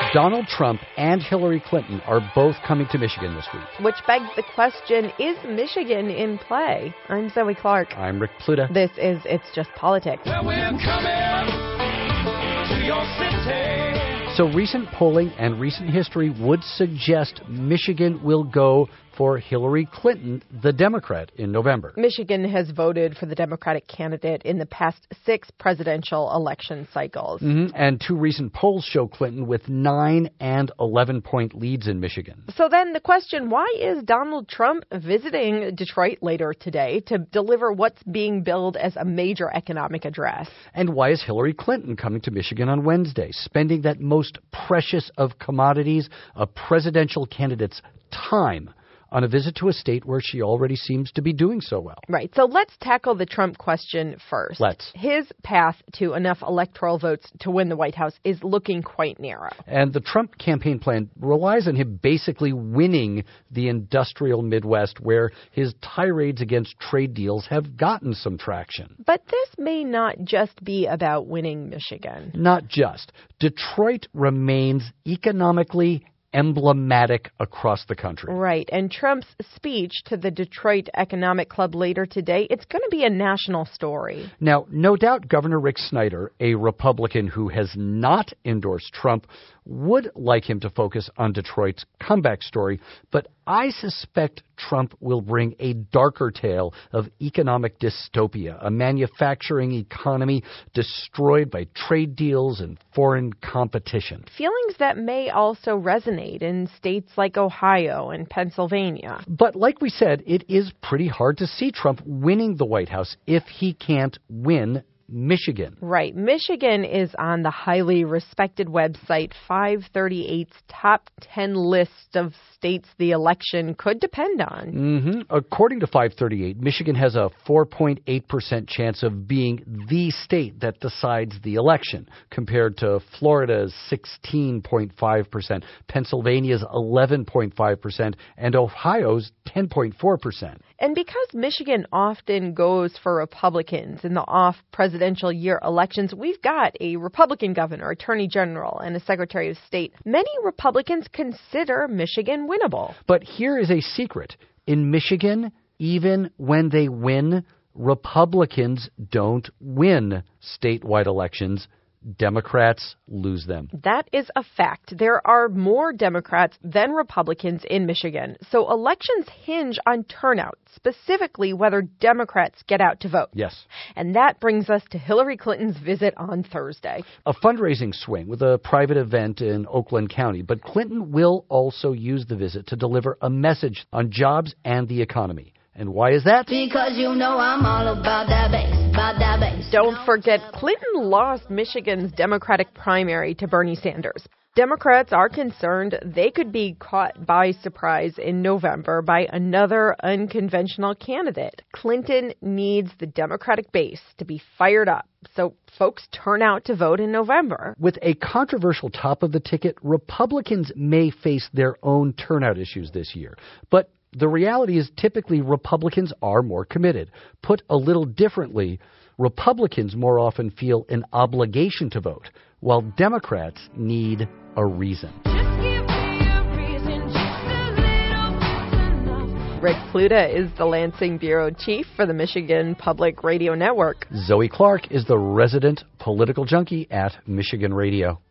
Donald Trump and Hillary Clinton are both coming to Michigan this week. Which begs the question, is Michigan in play? I'm Zoe Clark. I'm Rick Pluta. This is It's Just Politics. Well, we're coming to your city. So recent polling and recent history would suggest Michigan will go for Hillary Clinton, the Democrat, in November. Michigan has voted for the Democratic candidate in the past 6 presidential election cycles. And 2 recent polls show Clinton with 9 and 11-point leads in Michigan. So then the question, why is Donald Trump visiting Detroit later today to deliver what's being billed as a major economic address? And why is Hillary Clinton coming to Michigan on Wednesday, spending that most precious of commodities, a presidential candidate's time, on a visit to a state where she already seems to be doing so well? Right. So let's tackle the Trump question first. Let's. His path to enough electoral votes to win the White House is looking quite narrow. And the Trump campaign plan relies on him basically winning the industrial Midwest, where his tirades against trade deals have gotten some traction. But this may not just be about winning Michigan. Not just. Detroit remains economically emblematic across the country. Right. And Trump's speech to the Detroit Economic Club later today, it's going to be a national story. Now, no doubt Governor Rick Snyder, a Republican who has not endorsed Trump, would like him to focus on Detroit's comeback story, but I suspect Trump will bring a darker tale of economic dystopia, a manufacturing economy destroyed by trade deals and foreign competition. Feelings that may also resonate in states like Ohio and Pennsylvania. But like we said, it is pretty hard to see Trump winning the White House if he can't win Michigan. Right. Michigan is on the highly respected website 538's top 10 list of states the election could depend on. According to 538, Michigan has a 4.8% chance of being the state that decides the election, compared to Florida's 16.5%, Pennsylvania's 11.5%, and Ohio's 10.4%. And because Michigan often goes for Republicans in the off-presidential year elections, we've got a Republican governor, attorney general, and a secretary of state. Many Republicans consider Michigan winnable. But here is a secret. In Michigan, even when they win, Republicans don't win statewide elections. Democrats lose them. That is a fact. There are more Democrats than Republicans in Michigan. So elections hinge on turnout, specifically whether Democrats get out to vote. Yes. And that brings us to Hillary Clinton's visit on Thursday. A fundraising swing with a private event in Oakland County. But Clinton will also use the visit to deliver a message on jobs and the economy. And why is that? Because you know I'm all about that bass, Don't forget, Clinton lost Michigan's Democratic primary to Bernie Sanders. Democrats are concerned they could be caught by surprise in November by another unconventional candidate. Clinton needs the Democratic base to be fired up so folks turn out to vote in November. With a controversial top of the ticket, Republicans may face their own turnout issues this year. But the reality is typically Republicans are more committed. Put a little differently, Republicans more often feel an obligation to vote, while Democrats need a reason. Rick Pluta is the Lansing bureau chief for the Michigan Public Radio Network. Zoe Clark is the resident political junkie at Michigan Radio.